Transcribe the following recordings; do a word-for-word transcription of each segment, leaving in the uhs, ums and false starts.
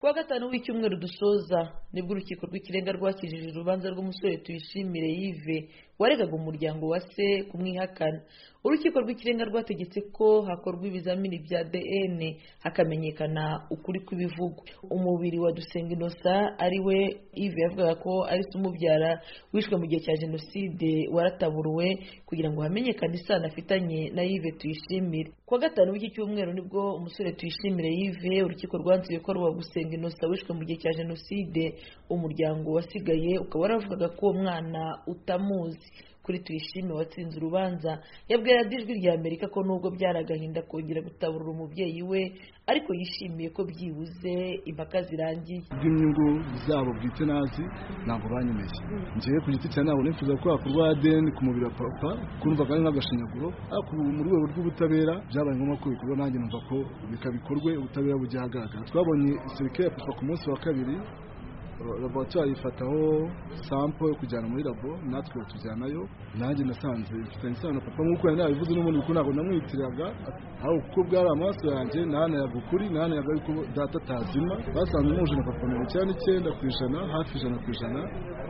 kuwa gatanu w'icyumweru dusoza nibwo urukiko rw'ikirenga rwakijije urubanza rw'umusore Tuyishimire Yves waregaga umuryango wa se kumwihakana. Urukiko rw'ikirenga rwategetse ko hakorwa ibizamini bya D N hakamenyekana ukuri kw'ibivugwa. Umubiri wa Dusenga Innocent ari we Yves yavugaga ko ari se umubyara wishwe mu gihe cya jenoside warataburuwe kugira ngo hamenyekane isano afitanye na Yves Tuyishimire. Kuwa gatanu w'iki cyumweru nibwo umusore Tuyishimire Yves urukiko rwanzuye ko ruba Dusenga Innocent wishwe mu gihe cya jenoside umuryango wasigaye ukaba waravugaga ko uwo mwana utamuzi. Kuri Tuyishime watsinze urubanza yabwira Ijwi rya Amerika ko nubwo byaragahinda kongera gutaburura umubyeyi we ariko yishimiye ko byibuze impaka zirangiye. Iby'inyungu zabo bwite nazi ntabwo banyemeye. Ngiye ku giti cyane ntabwo nifuza ko hakorwa A D N ku mubiri wa papa kumva kandi nk'agashinyaguro ariko mu rwego rw'ubutabera byabaye ngombwa ko bikorwa nanjye numva ko bikabikorwe ubutabera bujya ahagaragara. Twabonye serike ya papa ku munsi wa kabiri laboratoire ifataho sample yo kujyana muri labo natwe tujyanayo nanjye nasanze ifitanye isano papa nk'uko yari nabivuze n'ubundi kuko ntabwo namwitiraga aho kuko bwari amaso yanjye nahanayaga ukuri nahanayaga yuko data atazima basanze muje na papa mirongo icyenda n'icyenda ku ijana hafi ijana ku ijana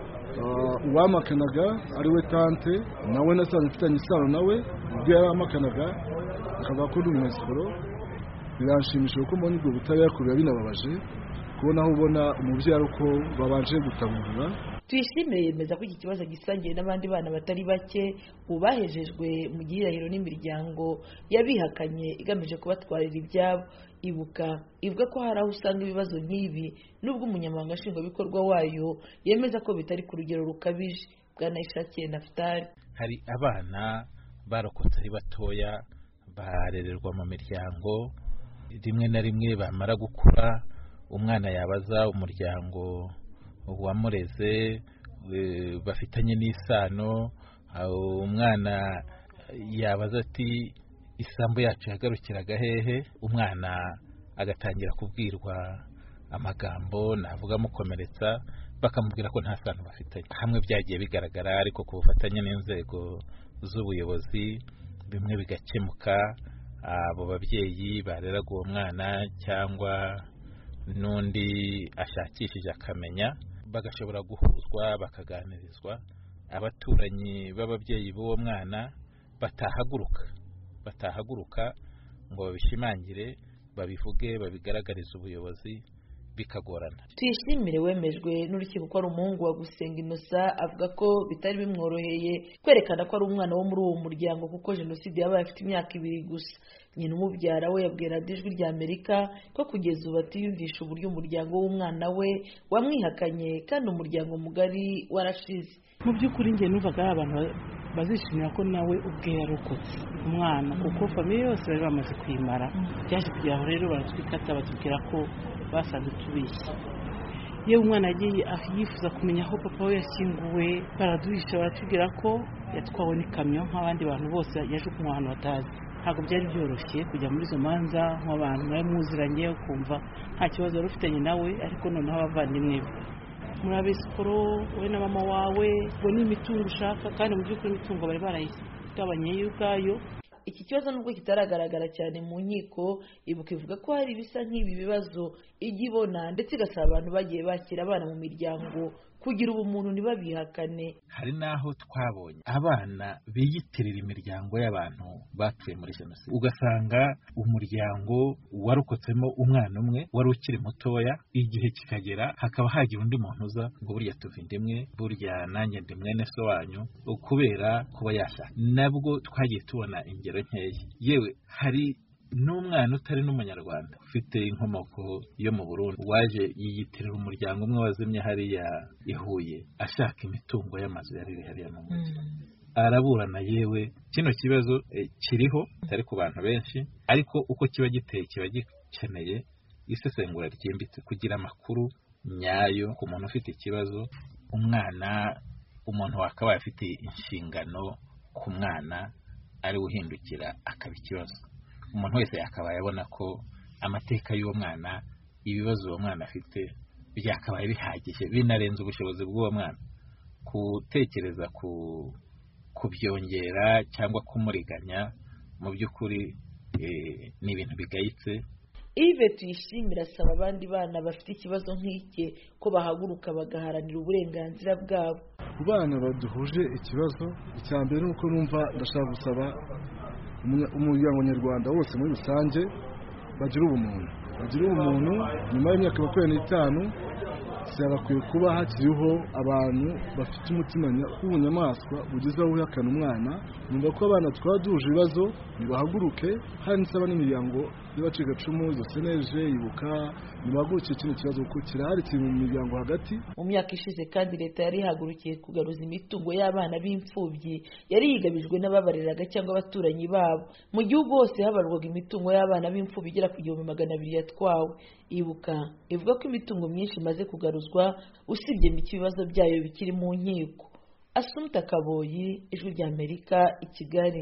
uwamakanaga ari we tante nawe nasanze ifitanye isano nawe ubwo yari amakanaga akavuga ko ndi umunyesiporo. Biranshimishije kuko mbona ubwo butabera kureba binababaje kubona aho ubona umubyeyi uko babanje gutaburura. Tuyishime yemeza ko iki kibazo gisangiye n'abandi bana batari bake ubahejejwe mu gihirahiro n'imiryango yabihakanye igamije kubatwarira ibyabo. Ibuka ivuga ko hari aho usanga ibibazo nk'ibi nubwo umunyamabanga nshingwabikorwa wayo yemeza ko bitari ku rugero rukabije. Bwana Ishakiye Naftali: hari abana barokotse ari batoya barererwa mu miryango, rimwe na rimwe bamara gukura umwana yabaza umuryango wamureze bafitanye n'isano, umwana yabaza ati isambu yacu yagarukiraga hehe, umwana agatangira kubwirwa amagambo navuga amukomeretsa bakamubwira ko nta sano bafitanye. Hamwe byagiye bigaragara ariko ku bufatanye n'inzego z'ubuyobozi bimwe bigakemuka, abo babyeyi bareraga uwo mwana cyangwa n'undi ashakishije akamenya bagashobora guhuzwa bakaganirizwa. Abaturanyi b'ababyeyi b'uwo mwana batahaguruka batahaguruka ngo babishimangire babivuge babigaragariza ubuyobozi bikagorana. Tuyishimire wemejwe n'urukiko ko ari umuhungu wa Gusenga Innocent avuga ko bitari bimworoheye kwerekana ko ari umwana wo muri uwo muryango kuko jenoside yabaye afite imyaka ibiri gusa. Nyina umubyara we yabwira Ijwi rya Amerika ko kugeza ubu atiyumvisha uburyo umuryango w'umwana we wamwihakanye kandi umuryango mugari warashize. Mu by'ukuri njye numvaga ari abantu bazishimira ko nawe ubwe yarokotse umwana kuko famiye yose bari bamaze kwimara. Byaje kugeraho rero baratwikata batubwira ko basanze tubishye. Yewe umwana yagiye yifuza kumenya aho papa we yashyinguwe, baraduhisha baratubwira ko yatwawe n'ikamyo nk'abandi bantu bose yajugunywe ahantu batazi. Ntabwo byari byoroshye kujya muri izo manza nk'abantu mwari muziranye ukumva nta kibazo wari ufitanye nawe ariko noneho abavandimwe be muri abesiporo wowe na mama wawe ngo ni imitungo ushaka kandi mu by'ukuri imitungo bari barayigabanye y'ubwayo. Iki kibazo nubwo kitaragaragara cyane mu nkiko, Ibuka ivuga ko hari ibisa nk'ibi bibazo ijya ibona ndetse igasaba abantu bagiye bakira abana mu miryango kugira ubumuntu ntibabihakane. Hari naho twabonye abana biyitirira imiryango y'abantu bapfuye muri jenoside, ugasanga umuryango warokotsemo umwana umwe wari ukiri mutoya, igihe kikagera hakaba hagira undi muntu uza ngo burya tuva indimwe, burya nanjye ndi mwene so wanyu, kubera kuba yashaka. Nabwo twagiye tubona ingero nkeya. Yewe hari n'umwana utari n'umunyarwanda ufite inkomoko yo mu Burundi waje yiyitirira umuryango umwe wazimye hariya i Huye ashaka imitungo y'amazu yari hariya mu mujyi. Araburana. Yewe kino kibazo e, kiriho atari ku bantu benshi ariko uko kiba giteye kiba gikeneye isesengura ryimbitse kugira amakuru nyayo ku muntu ufite ikibazo. Umwana umuntu wakabaye afite inshingano ku mwana ari uhindukira akaba ikibazo. Umuntu wese yakabaye abona ko amateka y'uwo mwana, ibibazo uwo mwana afite byakabaye bihagije binarenze ubushobozi bw'uwo mwana. Kutekereza ku kubyongera cyangwa kumuriganya mu by'ukuri e, ni ibintu bigayitse. Yves Tuyishimire asaba abandi bana bafite ikibazo nk'iki ko bahaguruka bagaharanira uburenganzira bwabo. Ku bana baduhuje ikibazo, icya mbere ni uko numva ndashaka gusaba umuryango nyarwanda wose muri rusange bagira ubumuntu bagira ubumuntu nyuma y'imyaka makumyabiri n'itanu byagakwiye kuba hakiriho abantu bafite umutima w'ubunyamaswa bugeze aho uhakana umwana. Numva ko abana twaba duhuje ibibazo nibahaguruke, hari n'isaba n'imiryango y'abacikacumu izo seneje ibuka nibahagurukiye kino kibazo kuko kirahari kiri mu miryango hagati. Mu myaka ishize kandi leta yari ihagurukiye kugaruza imitungo y'abana b'imfubyi yari yigabijwe n'ababareraga cyangwa abaturanyi babo. Mu gihugu hose habarwaga imitungo y'abana b'imfubyi igera ku gihumbi magana abiri yatwawe. Ibuka ivuga ko imitungo myinshi imaze kugaruzwa usibye mike ibibazo byayo bikiri mu nkiko. Assumpta Kaboyi, Ijwi ry'Amerika, i Kigali.